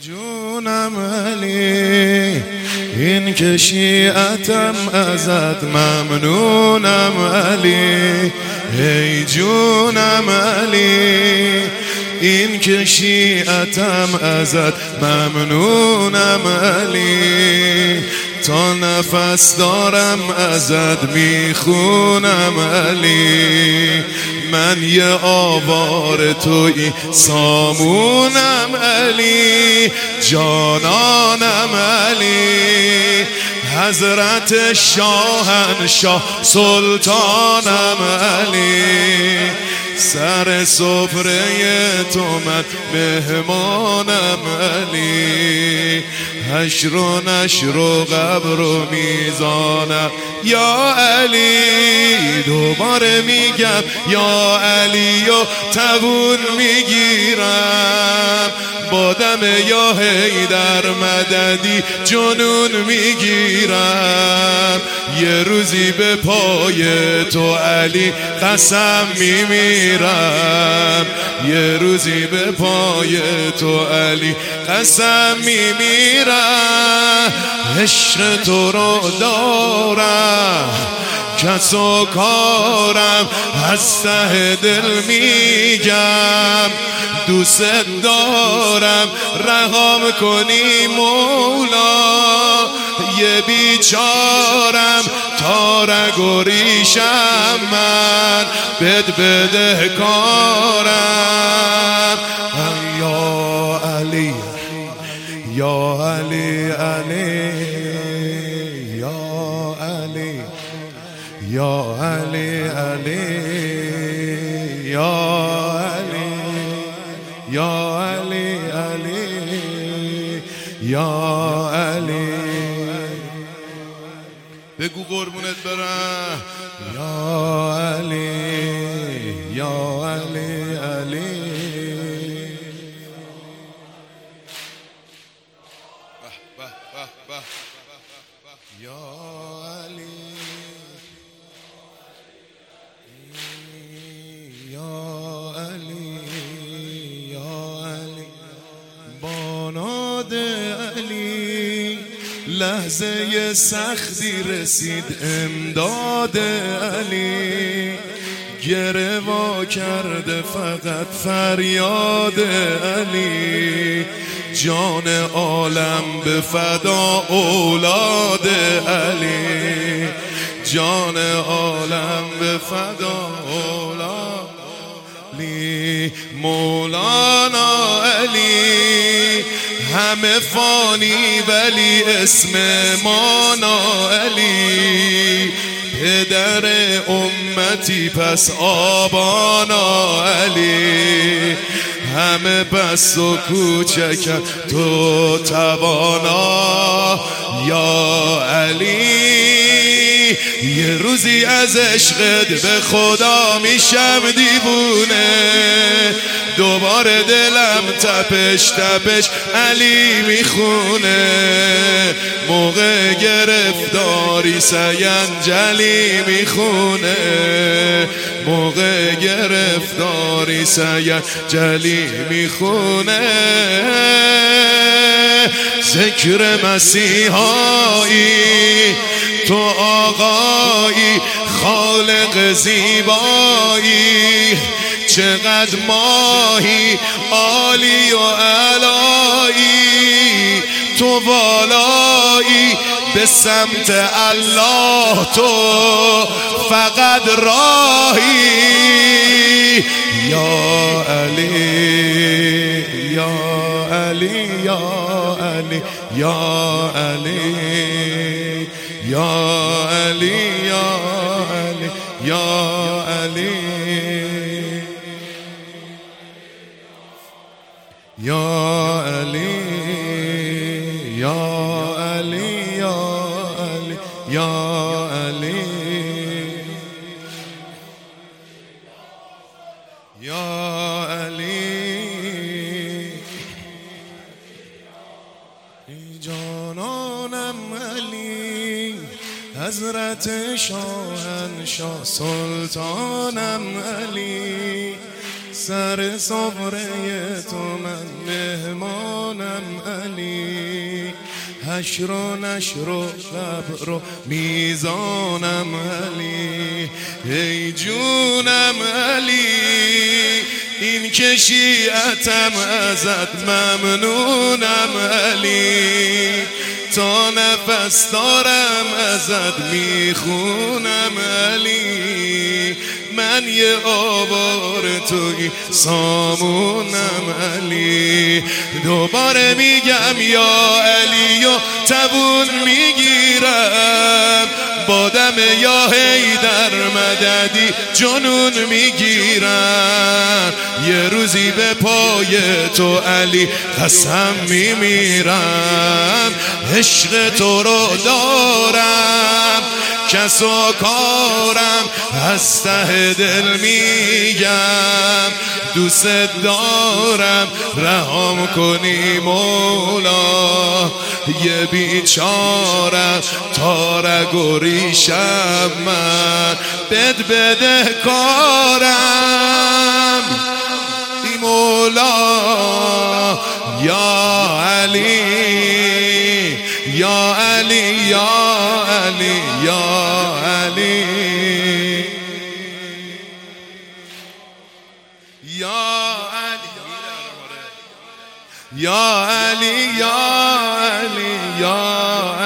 جونم علی، این که شیعتم ازت ممنونم علی. ای جونم علی، این که شیعتم ازت ممنونم علی. تا نفس دارم ازت میخونم علی. من یه آوار توی سامونم علی. جانانم علی، حضرت شاهنشاه سلطانم علی. سر سفره تو من مهمانم علی. حشر و نشر و قبر و میزانم یا علی. دوباره میگم یا علی و تبون میگیرم. بادم یا حیدر مددی جنون میگیرم. یه روزی به پای تو علی قسم میمیرم. یه روزی به پای تو علی قسم میمیرم. عشق تو رو دارم کس و کارم، از ته دل میگم دوست دارم. رهام کنی مولا، یه بیچارم تا رگ و ریشم من بده کارم. یا علی یا علی علی یا علی یا علی علی یا علی یا علی علی یا علی. بگو قربونت برم یا علی یا علی علی. یا علی یا علی یا علی. باناد علی لحظه سختی رسید امداد علی. گره وا کرده فقط فریاد علی. جان عالم به فدا اولاد علی. جان عالم به فدا اولاد علی. مولانا علی همه فانی ولی اسم مانا علی. پدر امتی پس آبانا علی. همه پس و کوچکن تو توانا یا علی. یه روزی از عشقت به خدا میشم دیوونه. دوباره دلم تپش تپش علی میخونه. موقع گرفتاری سینجلی میخونه. موقع گرفتاری سینجلی میخونه. ذکر مسیحایی تو آقایی خالق زیبایی. چقدر ماهی عالی و علایی. تو بالایی به سمت الله، تو فقط راهی. یا علی یا علی یا علی یا علی یا علی یا علی یا علی یا علی یا علی یا علی یا علی. جانانم علی، حضرت شاهنشاه سلطانم علی. سر سفره تو من مهمانم علی، حشر و نشر و قبر و میزانم علی، ای جونم علی، این که شیعتم ازت ممنونم علی، تا نفس دارم ازت میخونم علی، من یه آوار توی سامونم علی، دوباره میگم یا علی و تبون میگیرم، بادم یا حیدر مددی جنون میگیرم، یه روزی به پای تو علی قسم میمیرم، عشق تو رو دارم کس و کارم، از ته دل میگم دوست دارم، رهام کنی مولا، یه بیچارم تا رگ و ریشم من بده کارم، ای مولا یا علی یا علی یا علی یا علی یا علی یا علی یا علی یا